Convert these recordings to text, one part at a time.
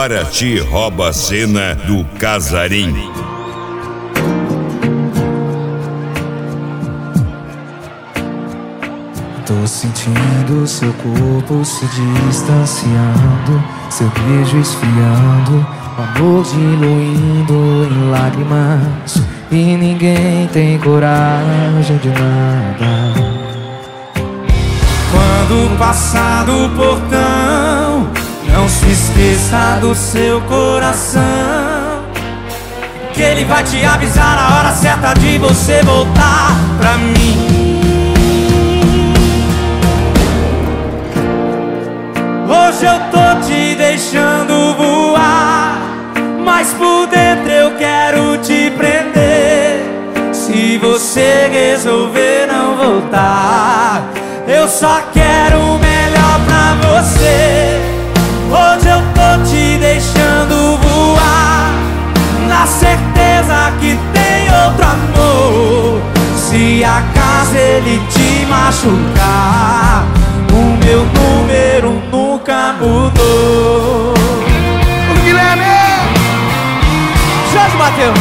Paraty rouba a cena do Casarim. Tô sentindo seu corpo se distanciando, seu beijo esfriando, o amor diluindo em lágrimas, e ninguém tem coragem de nada. Quando passar do portão, não se esqueça do seu coração, que ele vai te avisar a hora certa de você voltar pra mim. Hoje eu tô te deixando voar, mas por dentro eu quero te prender. Se você resolver não voltar, eu só quero o melhor pra você. Hoje eu tô te deixando voar, na certeza que tem outro amor. Se acaso ele te machucar, o meu número nunca mudou. O Guilherme! Jorge Mateus!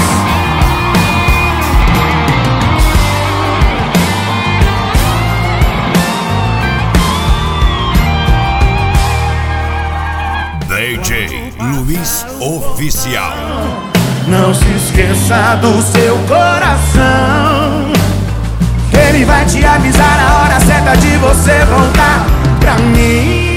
DJ Luiz Oficial. Não se esqueça do seu coração, ele vai te avisar a hora certa de você voltar pra mim.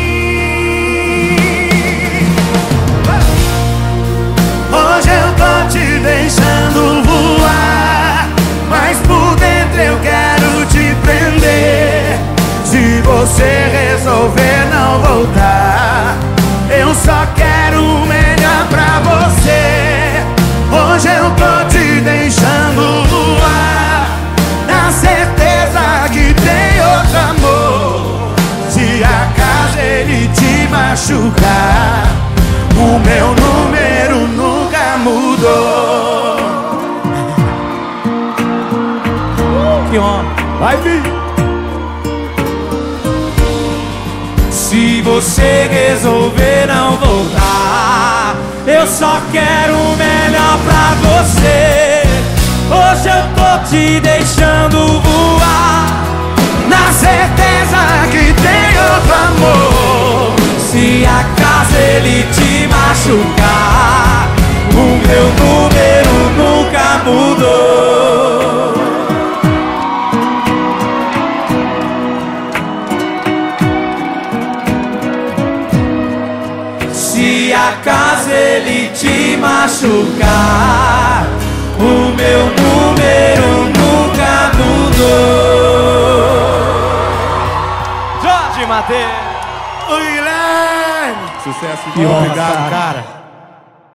Hoje eu tô te deixando voar, mas por dentro eu quero te prender. Se você resolver não voltar, eu só quero o melhor pra você. Hoje eu tô te deixando voar, na certeza que tem outro amor. Se acaso ele te machucar, o meu número nunca mudou. Que homem! Vai vir! Se você resolver não voltar, eu só quero o melhor pra você. Hoje eu tô te deixando voar, na certeza que tem outro amor. Se acaso ele te machucar, o meu número nunca mudou. Se acaso ele te machucar, o meu número nunca mudou. Jorge Mateus! O Guilherme! Sucesso Obrigado, cara.